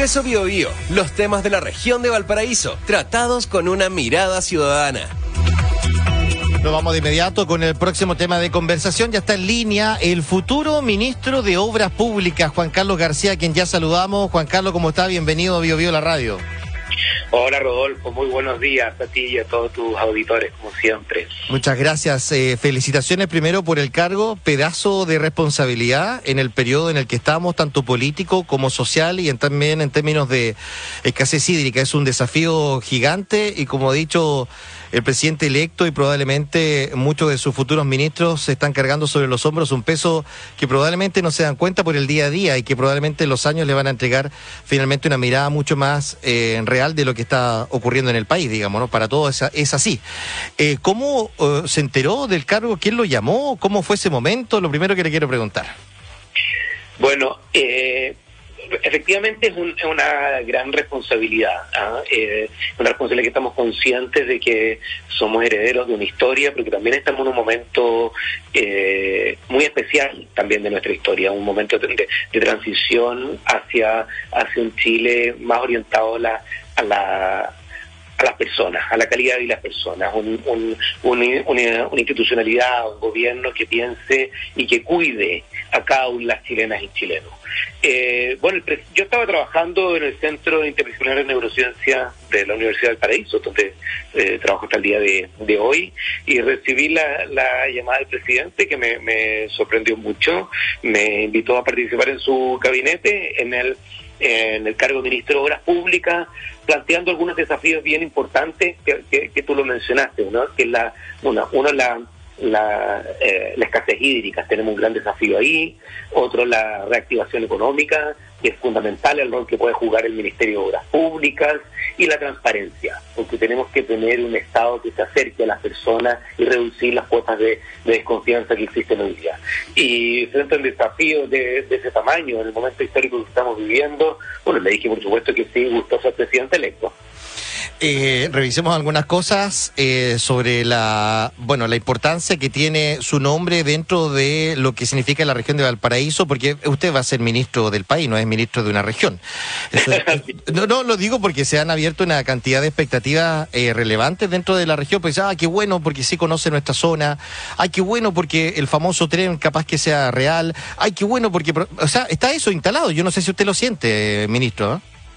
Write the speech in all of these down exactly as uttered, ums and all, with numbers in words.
Expreso Biobío, los temas de la región de Valparaíso, tratados con una mirada ciudadana. Nos vamos de inmediato con el próximo tema de conversación. Ya está en línea el futuro ministro de Obras Públicas, Juan Carlos García, a quien ya saludamos. Juan Carlos, ¿cómo está? Bienvenido a Biobío a la radio. Hola Rodolfo, muy buenos días a ti y a todos tus auditores, como siempre. Muchas gracias. Eh, felicitaciones primero por el cargo, pedazo de responsabilidad en el periodo en el que estamos, tanto político como social y en, también en términos de escasez hídrica. Es un desafío gigante y, como ha dicho el presidente electo, y probablemente muchos de sus futuros ministros se están cargando sobre los hombros un peso que probablemente no se dan cuenta por el día a día y que probablemente en los años le van a entregar finalmente una mirada mucho más eh, real de lo que está ocurriendo en el país, digamos, ¿no? Para todos es, es así. Eh, ¿Cómo eh, se enteró del cargo? ¿Quién lo llamó? ¿Cómo fue ese momento? Lo primero que le quiero preguntar. Bueno, eh... efectivamente es, un, es una gran responsabilidad, ¿eh? Eh, una responsabilidad que estamos conscientes de que somos herederos de una historia, porque también estamos en un momento eh, muy especial también de nuestra historia, un momento de, de, de transición hacia, hacia un Chile más orientado a la, a la a las personas, a la calidad de las personas, un, un, un, una, una institucionalidad, un gobierno que piense y que cuide a cada una de las chilenas y chilenos. Eh, bueno, el, yo estaba trabajando en el Centro Interdisciplinar de Neurociencia de la Universidad del Paraíso, donde eh, trabajo hasta el día de, de hoy, y recibí la, la llamada del presidente, que me, me sorprendió mucho. Me invitó a participar en su gabinete, en el en el cargo de ministro de Obras Públicas, planteando algunos desafíos bien importantes que, que, que tú lo mencionaste, ¿no? Que es la, una, uno la, la, eh, la escasez hídrica, tenemos un gran desafío ahí. Otro, la reactivación económica, que es fundamental el rol que puede jugar el Ministerio de Obras Públicas, y la transparencia, porque tenemos que tener un Estado que se acerque a las personas y reducir las cuotas de, de desconfianza que existen hoy día. Y frente a un desafío de, de ese tamaño, en el momento histórico que estamos viviendo, bueno, le dije por supuesto que sí, gustoso al presidente electo. Eh, revisemos algunas cosas eh, sobre la bueno la importancia que tiene su nombre dentro de lo que significa la región de Valparaíso, porque usted va a ser ministro del país, no es ministro de una región. Eso es, no, no lo digo porque se han abierto una cantidad de expectativas eh, relevantes dentro de la región, pues ah, qué bueno porque sí conoce nuestra zona, ay, qué bueno porque el famoso tren capaz que sea real, ay, qué bueno porque, o sea, está eso instalado. Yo no sé si usted lo siente, eh, ministro, ¿eh?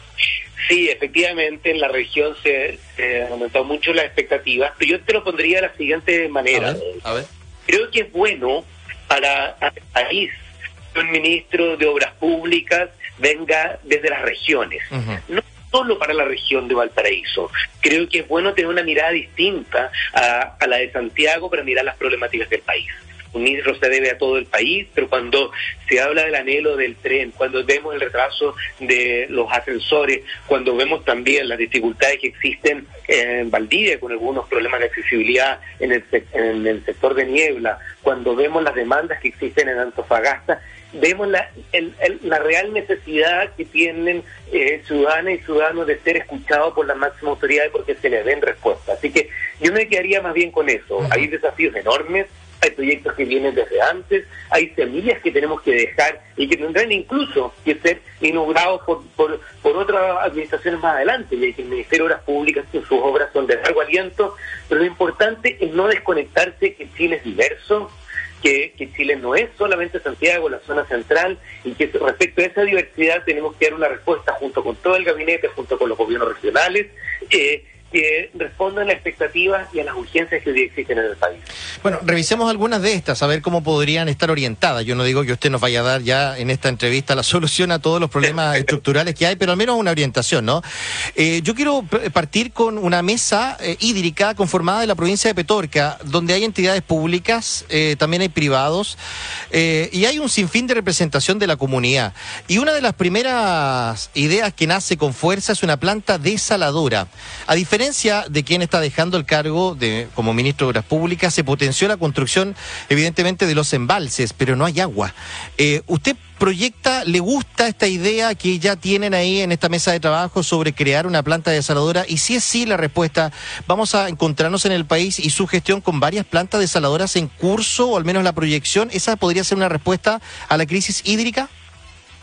Sí, efectivamente en la región se, se han aumentado mucho las expectativas, pero yo te lo pondría de la siguiente manera. A ver, a ver. Creo que es bueno para el país que un ministro de Obras Públicas venga desde las regiones, uh-huh. No solo para la región de Valparaíso. Creo que es bueno tener una mirada distinta a, a la de Santiago para mirar las problemáticas del país. Un ministro se debe a todo el país, pero cuando se habla del anhelo del tren, cuando vemos el retraso de los ascensores, cuando vemos también las dificultades que existen en Valdivia con algunos problemas de accesibilidad en el, en el sector de Niebla, cuando vemos las demandas que existen en Antofagasta, vemos la, el, el, la real necesidad que tienen eh, ciudadanas y ciudadanos de ser escuchados por la máxima autoridad y porque se les den respuesta. Así que yo me quedaría más bien con eso. Uh-huh. Hay desafíos enormes, hay proyectos que vienen desde antes, hay semillas que tenemos que dejar y que tendrán incluso que ser inaugurados por, por, por otras administraciones más adelante, ya que el Ministerio de Obras Públicas, que sus obras son de largo aliento, pero lo importante es no desconectarse que Chile es diverso, que, que Chile no es solamente Santiago, la zona central, y que respecto a esa diversidad tenemos que dar una respuesta junto con todo el gabinete, junto con los gobiernos regionales, eh, que respondan a las expectativas y a las urgencias que hoy existen en el país. Bueno, revisemos algunas de estas, a ver cómo podrían estar orientadas. Yo no digo que usted nos vaya a dar ya en esta entrevista la solución a todos los problemas estructurales que hay, pero al menos una orientación, ¿no? Eh, yo quiero partir con una mesa eh, hídrica conformada de la provincia de Petorca, donde hay entidades públicas, eh, también hay privados, eh, y hay un sinfín de representación de la comunidad. Y una de las primeras ideas que nace con fuerza es una planta desaladora. A diferencia de quien está dejando el cargo de como ministro de Obras Públicas, se potenció la construcción, evidentemente, de los embalses, pero no hay agua. Eh, ¿Usted proyecta, le gusta esta idea que ya tienen ahí en esta mesa de trabajo sobre crear una planta desaladora? Y si es sí la respuesta, ¿vamos a encontrarnos en el país y su gestión con varias plantas desaladoras en curso, o al menos la proyección? ¿Esa podría ser una respuesta a la crisis hídrica?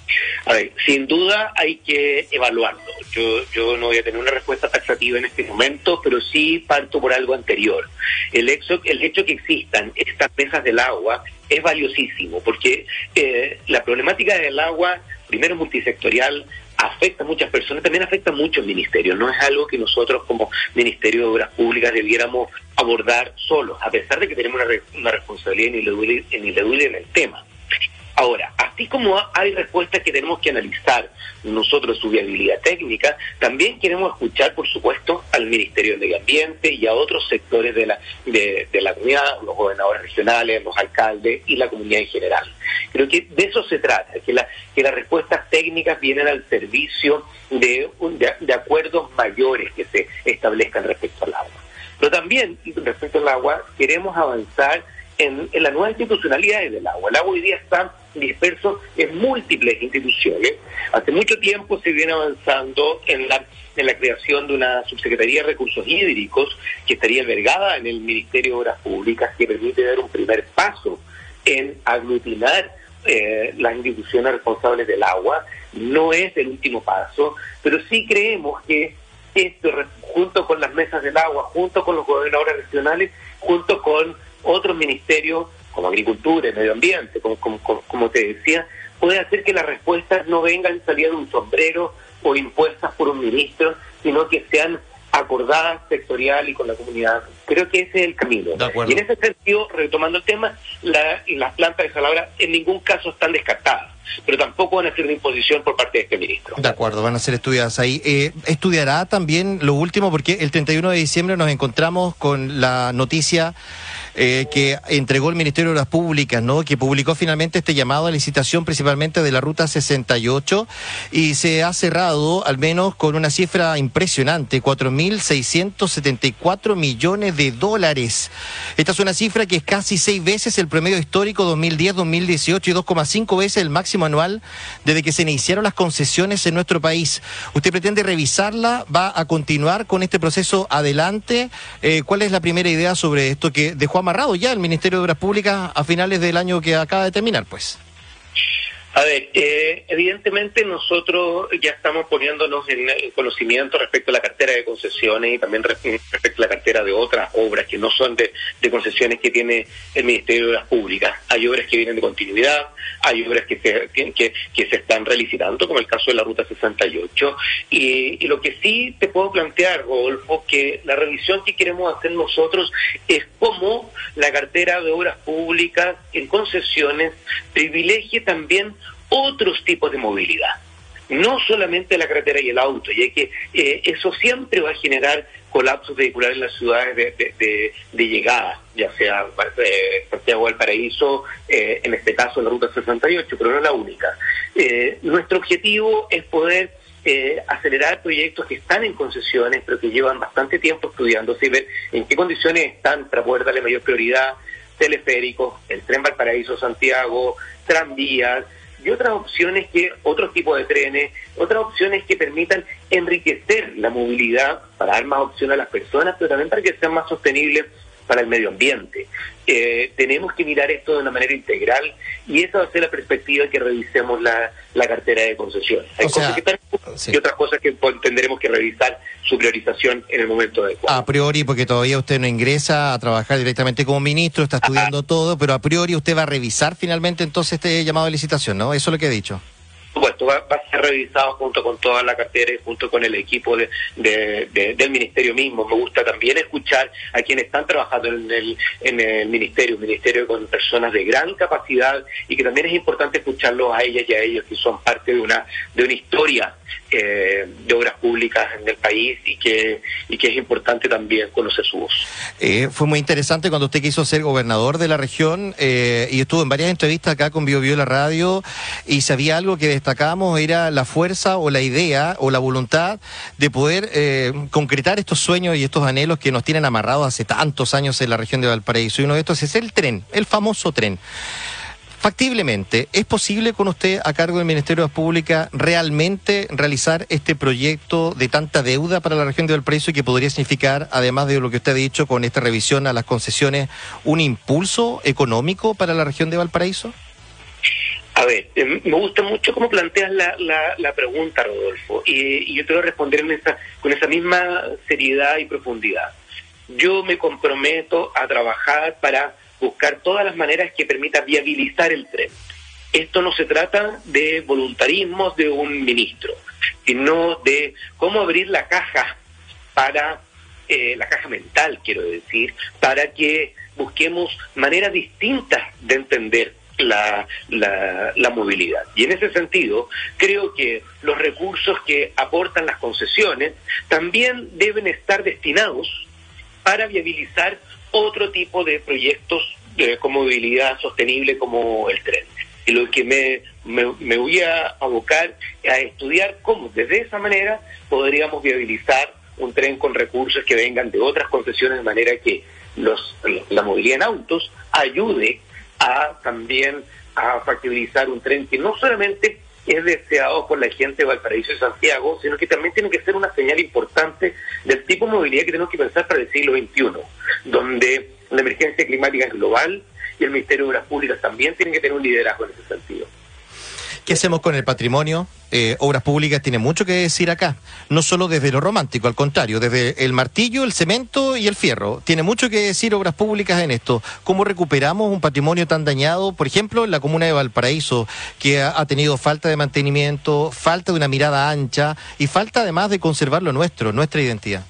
A ver, sin duda hay que evaluarlo. Yo, yo no voy a tener una respuesta taxativa en este momento, pero sí parto por algo anterior. El hecho, el hecho que existan estas mesas del agua es valiosísimo, porque eh, la problemática del agua, primero multisectorial, afecta a muchas personas, también afecta a muchos ministerios. No es algo que nosotros como Ministerio de Obras Públicas debiéramos abordar solos, a pesar de que tenemos una, una responsabilidad ineludible, ineludible en el tema. Ahora, así como hay respuestas que tenemos que analizar nosotros su viabilidad técnica, también queremos escuchar, por supuesto, al Ministerio del Medio Ambiente y a otros sectores de la de, de la comunidad, los gobernadores regionales, los alcaldes y la comunidad en general. Creo que de eso se trata, que, la, que las respuestas técnicas vienen al servicio de, de, de acuerdos mayores que se establezcan respecto al agua. Pero también, respecto al agua, queremos avanzar en, en las nuevas institucionalidades del agua. El agua hoy día está disperso en múltiples instituciones. Hace mucho tiempo se viene avanzando en la en la creación de una subsecretaría de recursos hídricos que estaría albergada en el Ministerio de Obras Públicas, que permite dar un primer paso en aglutinar eh, las instituciones responsables del agua. No es el último paso, pero sí creemos que esto, junto con las mesas del agua, junto con los gobernadores regionales, junto con otros ministerios como Agricultura y Medio Ambiente, como, como, como te decía, puede hacer que las respuestas no vengan salidas de un sombrero o impuestas por un ministro, sino que sean acordadas sectorial y con la comunidad. Creo que ese es el camino. Y en ese sentido, retomando el tema, la, las plantas de Salabra en ningún caso están descartadas, pero tampoco van a ser de imposición por parte de este ministro. De acuerdo, van a ser estudiadas ahí. Eh, estudiará también lo último, porque el treinta y uno de diciembre nos encontramos con la noticia eh, que entregó el Ministerio de Obras Públicas, ¿no? Que publicó finalmente este llamado a licitación principalmente de la Ruta sesenta y ocho, y se ha cerrado al menos con una cifra impresionante, cuatro mil seiscientos setenta y cuatro millones de dólares. Esta es una cifra que es casi seis veces el promedio histórico dos mil diez dos mil dieciocho y dos coma cinco veces el máximo anual desde que se iniciaron las concesiones en nuestro país. ¿Usted pretende revisarla? ¿Va a continuar con este proceso adelante? Eh, ¿Cuál es la primera idea sobre esto que dejó amarrado ya el Ministerio de Obras Públicas a finales del año que acaba de terminar, pues? A ver, eh, evidentemente nosotros ya estamos poniéndonos en, en conocimiento respecto a la cartera de concesiones y también respecto a la cartera de otras obras que no son de, de concesiones que tiene el Ministerio de Obras Públicas. Hay obras que vienen de continuidad, hay obras que se, que, que se están relicitando, como el caso de la Ruta sesenta y ocho, y, y lo que sí te puedo plantear, Rodolfo, que la revisión que queremos hacer nosotros es cómo la cartera de obras públicas en concesiones privilegie también otros tipos de movilidad, no solamente la carretera y el auto, y hay que eh, eso siempre va a generar colapsos vehiculares en las ciudades de, de, de, de llegada, ya sea eh, Santiago Valparaíso, eh, en este caso la Ruta sesenta y ocho, pero no es la única. Eh, nuestro objetivo es poder eh, acelerar proyectos que están en concesiones, pero que llevan bastante tiempo estudiándose y ver en qué condiciones están para poder darle mayor prioridad: teleféricos, el tren Valparaíso-Santiago, tranvías, y otras opciones, que otros tipos de trenes, otras opciones que permitan enriquecer la movilidad para dar más opción a las personas, pero también para que sean más sostenibles para el medio ambiente. Eh, tenemos que mirar esto de una manera integral, y esa va a ser la perspectiva que revisemos la, la cartera de concesiones. Hay o cosas sea, que están sí. y otras cosas que tendremos que revisar su priorización en el momento adecuado. A priori, porque todavía usted no ingresa a trabajar directamente como ministro, está estudiando Ajá. todo, pero a priori usted va a revisar finalmente entonces este llamado de licitación, ¿no? Eso es lo que he dicho. Por supuesto, va, va a ser revisado junto con toda la cartera y junto con el equipo de, de, de, del ministerio mismo. Me gusta también escuchar a quienes están trabajando en el, en el ministerio, un ministerio con personas de gran capacidad, y que también es importante escucharlos a ellas y a ellos, que son parte de una de una historia eh, de obras públicas en el país, y que y que es importante también conocer su voz. Eh, fue muy interesante cuando usted quiso ser gobernador de la región, eh, y estuvo en varias entrevistas acá con Bio Bio la radio, y si había algo que destacamos era la fuerza o la idea o la voluntad de poder eh, concretar estos sueños y estos anhelos que nos tienen amarrados hace tantos años en la región de Valparaíso, y uno de estos es el tren, el famoso tren. Factiblemente, ¿es posible con usted a cargo del Ministerio de Obras Públicas realmente realizar este proyecto de tanta deuda para la región de Valparaíso, y que podría significar, además de lo que usted ha dicho con esta revisión a las concesiones, un impulso económico para la región de Valparaíso? A ver, eh, me gusta mucho cómo planteas la, la, la pregunta, Rodolfo, y, y yo te voy a responder en esa, con esa misma seriedad y profundidad. Yo me comprometo a trabajar para buscar todas las maneras que permitan viabilizar el tren. Esto no se trata de voluntarismos de un ministro, sino de cómo abrir la caja para, eh, la caja mental, quiero decir, para que busquemos maneras distintas de entender la, la, la movilidad. Y en ese sentido, creo que los recursos que aportan las concesiones también deben estar destinados para viabilizar otro tipo de proyectos de, con movilidad sostenible como el tren. Y lo que me, me, me voy a abocar a estudiar cómo desde esa manera podríamos viabilizar un tren con recursos que vengan de otras concesiones, de manera que los, la movilidad en autos ayude a también a factibilizar un tren que no solamente es deseado por la gente de Valparaíso y Santiago, sino que también tiene que ser una señal importante del tipo de movilidad que tenemos que pensar para el siglo veintiuno, donde la emergencia climática es global y el Ministerio de Obras Públicas también tiene que tener un liderazgo en ese sentido. ¿Qué hacemos con el patrimonio? Eh, Obras Públicas tiene mucho que decir acá, no solo desde lo romántico, al contrario, desde el martillo, el cemento y el fierro. Tiene mucho que decir Obras Públicas en esto. ¿Cómo recuperamos un patrimonio tan dañado, por ejemplo, en la comuna de Valparaíso, que ha, ha tenido falta de mantenimiento, falta de una mirada ancha y falta además de conservar lo nuestro, nuestra identidad?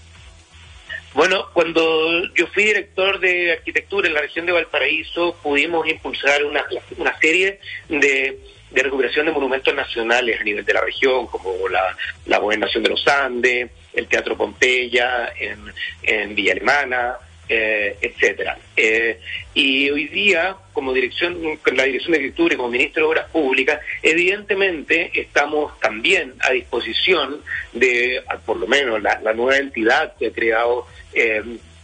Bueno, cuando yo fui director de arquitectura en la región de Valparaíso, pudimos impulsar una, una serie de... de recuperación de monumentos nacionales a nivel de la región, como la, la Gobernación de los Andes, el Teatro Pompeya, en, en Villa Alemana, eh, etcétera. Eh, y hoy día, como dirección, con la Dirección de Arquitectura y como Ministro de Obras Públicas, evidentemente estamos también a disposición de, por lo menos, la, la nueva entidad que ha creado eh,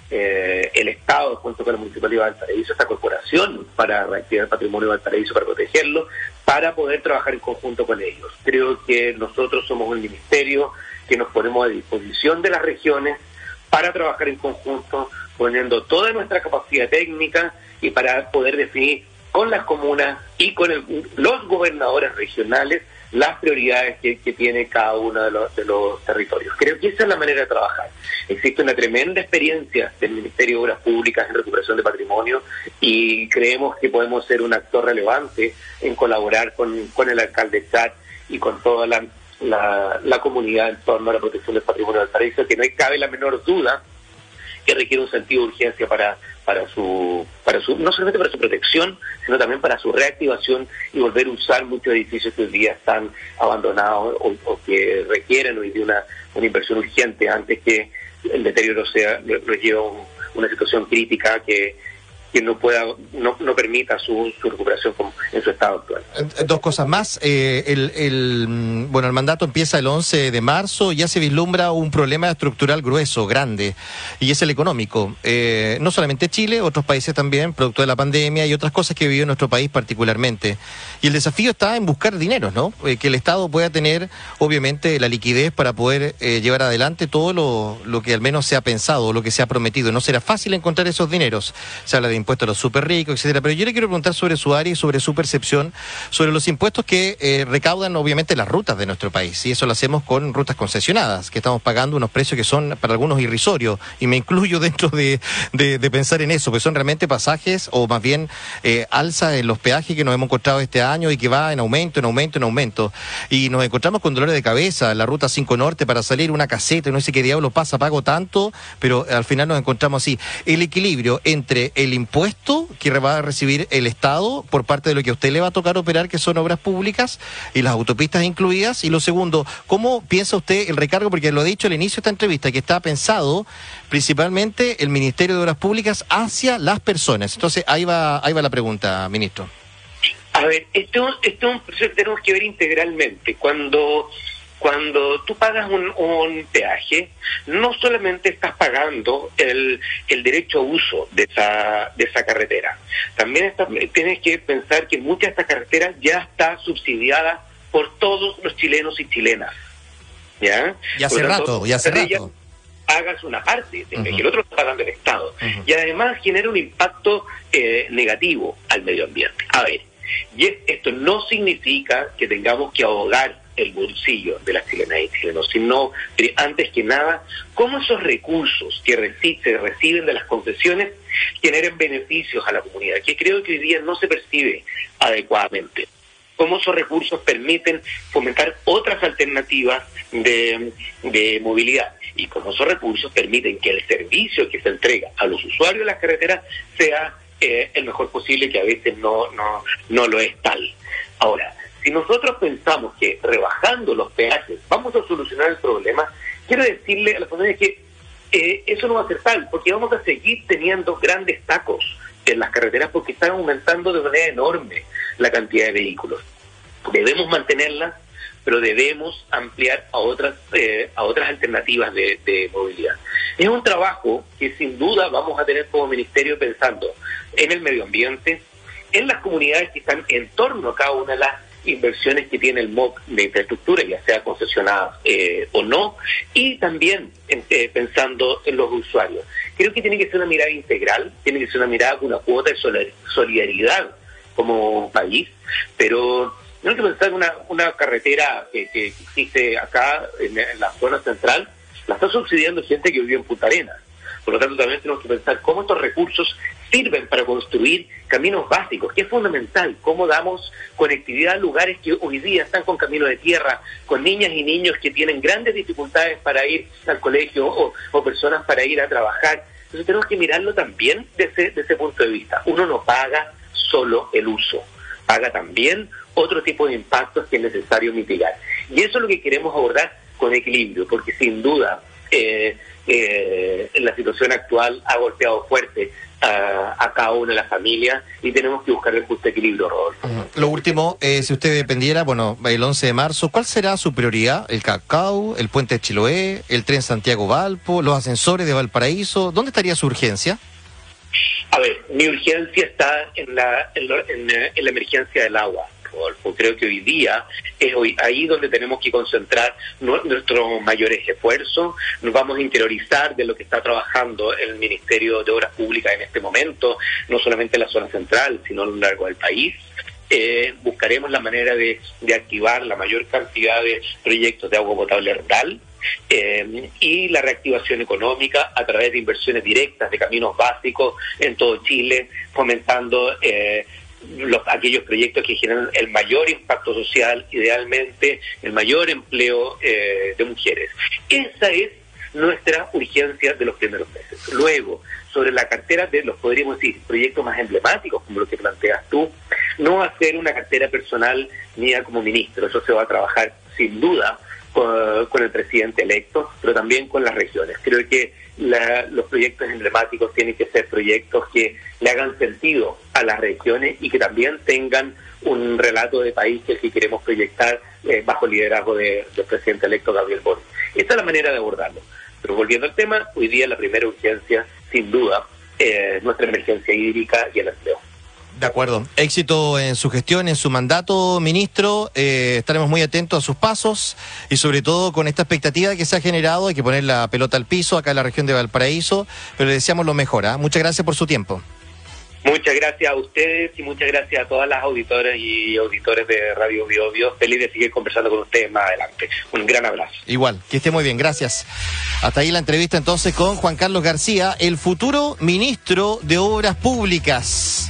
Eh, el Estado junto con la Municipalidad de Valparaíso, esta corporación para reactivar el patrimonio de Valparaíso, para protegerlo, para poder trabajar en conjunto con ellos. Creo que nosotros somos un ministerio que nos ponemos a disposición de las regiones para trabajar en conjunto, poniendo toda nuestra capacidad técnica y para poder definir con las comunas y con el, los gobernadores regionales las prioridades que, que tiene cada uno de los, de los territorios. Creo que esa es la manera de trabajar. Existe una tremenda experiencia del Ministerio de Obras Públicas en recuperación de patrimonio y creemos que podemos ser un actor relevante en colaborar con, con el alcalde Char y con toda la, la, la comunidad en torno a la protección del patrimonio del Valparaíso, que no hay, cabe la menor duda que requiere un sentido de urgencia para para su para su no solamente para su protección, sino también para su reactivación y volver a usar muchos edificios que hoy día están abandonados o, o que requieren hoy día una, una inversión urgente antes que el deterioro sea nos lleve a un, una situación crítica que que no pueda no, no permita su, su recuperación en su estado actual. Dos cosas más. Eh, el, el, bueno, el mandato empieza el once de marzo, ya se vislumbra un problema estructural grueso, grande, y es el económico. Eh, no solamente Chile, otros países también, producto de la pandemia y otras cosas que vivió nuestro país particularmente. Y el desafío está en buscar dineros, ¿no? Eh, que el Estado pueda tener, obviamente, la liquidez para poder eh, llevar adelante todo lo, lo que al menos se ha pensado, lo que se ha prometido. No será fácil encontrar esos dineros. Se habla de impuestos a los súper ricos, etcétera. Pero yo le quiero preguntar sobre su área y sobre su percepción sobre los impuestos que eh, recaudan obviamente las rutas de nuestro país. Y eso lo hacemos con rutas concesionadas, que estamos pagando unos precios que son para algunos irrisorios. Y me incluyo dentro de, de, de pensar en eso, porque son realmente pasajes o más bien eh, alza en los peajes que nos hemos encontrado este año y que va en aumento, en aumento, en aumento. Y nos encontramos con dolores de cabeza en la ruta cinco Norte para salir una caseta y no sé qué diablo pasa, pago tanto, pero al final nos encontramos así. El equilibrio entre el impuesto que va a recibir el Estado por parte de lo que a usted le va a tocar operar, que son obras públicas y las autopistas incluidas, y lo segundo, ¿cómo piensa usted el recargo? Porque lo he dicho al inicio de esta entrevista, que está pensado principalmente el Ministerio de Obras Públicas hacia las personas. Entonces, ahí va, ahí va la pregunta, ministro. A ver, esto, esto es un proceso que tenemos que ver integralmente. Cuando Cuando tú pagas un, un peaje, no solamente estás pagando el, el derecho a uso de esa, de esa carretera, también está, tienes que pensar que mucha de esta carretera ya está subsidiada por todos los chilenos y chilenas. ¿Ya? Y hace rato, ya hace rato. Hagas una parte, de, uh-huh. que el otro lo está pagando el Estado. Uh-huh. Y además genera un impacto eh, negativo al medio ambiente. A ver, Y es, esto no significa que tengamos que ahogar el bolsillo de las chilenas y chilenos, sino, antes que nada, cómo esos recursos que reci- se reciben de las concesiones generen beneficios a la comunidad, que creo que hoy día no se percibe adecuadamente. Cómo esos recursos permiten fomentar otras alternativas de, de movilidad, y cómo esos recursos permiten que el servicio que se entrega a los usuarios de las carreteras sea eh, el mejor posible, que a veces no, no, no lo es tal. Ahora, si nosotros pensamos que rebajando los peajes vamos a solucionar el problema, quiero decirle a las familias que eh, eso no va a ser tal, porque vamos a seguir teniendo grandes tacos en las carreteras porque están aumentando de manera enorme la cantidad de vehículos. Debemos mantenerlas, pero debemos ampliar a otras eh, a otras alternativas de, de movilidad. Es un trabajo que sin duda vamos a tener como ministerio pensando en el medio ambiente, en las comunidades que están en torno a cada una de las inversiones que tiene el M O C de infraestructura, ya sea concesionada eh, o no, y también en, eh, pensando en los usuarios. Creo que tiene que ser una mirada integral, tiene que ser una mirada con una cuota de solidaridad como país, pero no hay que pensar en una, una carretera que, que existe acá en, en la zona central, la está subsidiando gente que vive en Punta Arenas. Por lo tanto, también tenemos que pensar cómo estos recursos sirven para construir caminos básicos, que es fundamental, cómo damos conectividad a lugares que hoy día están con caminos de tierra, con niñas y niños que tienen grandes dificultades para ir al colegio o, o personas para ir a trabajar. Entonces tenemos que mirarlo también desde, desde ese punto de vista. Uno no paga solo el uso, paga también otro tipo de impactos que es necesario mitigar. Y eso es lo que queremos abordar con equilibrio, porque sin duda eh, eh, la situación actual ha golpeado fuerte a, a cada una de las familias y tenemos que buscar el justo equilibrio, Rodolfo. Uh-huh. Lo último, eh, si usted dependiera, bueno, el once de marzo, ¿cuál será su prioridad? ¿El Cacao, el puente de Chiloé, el tren Santiago-Valpo, los ascensores de Valparaíso? ¿Dónde estaría su urgencia? A ver, mi urgencia está en la, en, lo, en, en la emergencia del agua, Rodolfo. Creo que hoy día es hoy ahí donde tenemos que concentrar nuestros mayores esfuerzos. Nos vamos a interiorizar de lo que está trabajando el Ministerio de Obras Públicas en este momento, no solamente en la zona central, sino a lo largo del país. Eh, buscaremos la manera de, de activar la mayor cantidad de proyectos de agua potable rural. Eh, y la reactivación económica a través de inversiones directas de caminos básicos en todo Chile, fomentando eh, los, aquellos proyectos que generan el mayor impacto social, idealmente el mayor empleo eh, de mujeres. Esa es nuestra urgencia de los primeros meses. Luego, sobre la cartera de los, podríamos decir, proyectos más emblemáticos, como lo que planteas tú, no va a ser una cartera personal mía como ministro, eso se va a trabajar sin duda Con, con el presidente electo, pero también con las regiones. Creo que la, los proyectos emblemáticos tienen que ser proyectos que le hagan sentido a las regiones y que también tengan un relato de país que es el que queremos proyectar eh, bajo el liderazgo de, del presidente electo Gabriel Boric. Esta es la manera de abordarlo. Pero volviendo al tema, hoy día la primera urgencia, sin duda, es eh, nuestra emergencia hídrica y el empleo. De acuerdo. Éxito en su gestión, en su mandato, ministro. Eh, estaremos muy atentos a sus pasos y sobre todo con esta expectativa que se ha generado. Hay que poner la pelota al piso acá en la región de Valparaíso, pero le deseamos lo mejor. ¿eh? Muchas gracias por su tiempo. Muchas gracias a ustedes y muchas gracias a todas las auditoras y auditores de Radio Bio Bio. Feliz de seguir conversando con ustedes más adelante. Un gran abrazo. Igual, que esté muy bien, gracias. Hasta ahí la entrevista entonces con Juan Carlos García, el futuro ministro de Obras Públicas.